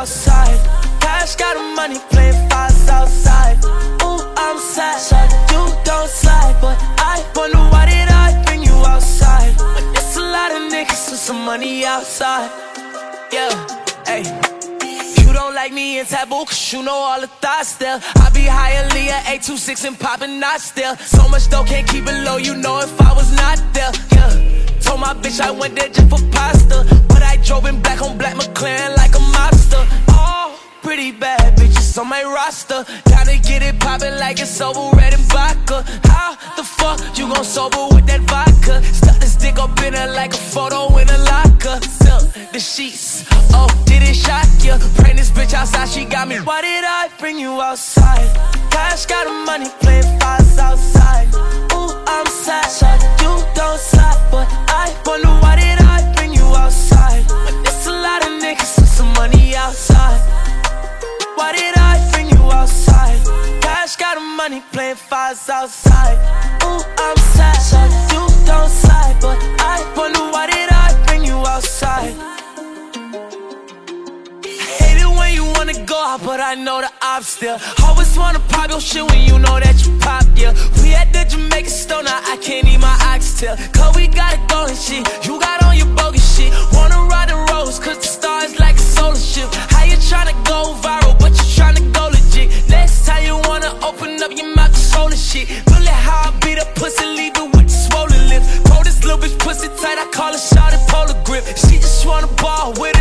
outside. Cash got the money, playing fives outside. Ooh, I'm sad, so you don't slide. But I wonder why did I bring you outside? But there's a lot of niggas with some money outside. Yeah, hey. You don't like me in taboo, cause you know all the thoughts still. I be high Aaliyah, 826 and poppin' not still. So much dough, can't keep it low, you know if I was not there. Yeah, told my bitch I went there just for pasta. But I drove in black on black McLaren like a mobster. Oh, pretty bad bitches on my roster. Gotta get it poppin' like it's over, red and vodka. How the fuck you gon' sober with that vodka? Stuck this dick up in her like a photo in a locker. Silk the sheets, oh, did it shock ya? Bring this bitch outside, she got me. Why did I bring you outside? Cash got the money, playing fives outside. Ooh, I'm sad, so you don't slide. But I wonder why did I bring you outside? But there's a lot of niggas with some money outside. Why did I bring you outside? Cash got the money, playing fives outside. Ooh, I'm sad, so you don't slide. But I wonder why did I bring you outside? Hate it when you wanna go out, but I know the ops still. Always wanna pop your shit when you know that you pop, yeah. We at the Jamaican store, now I can't eat my oxtail. Cause we gotta go and shit, you got on your bogus shit. Wanna ride the roads, cause the stars like a solar ship. How you tryna go viral, but you tryna go legit? Next time you wanna open up your mouth, control the shit. Feel it how I beat up pussy, leave it with the swollen lip. Told this little bitch pussy tight, I call her shot at polar grip. She just wanna ball with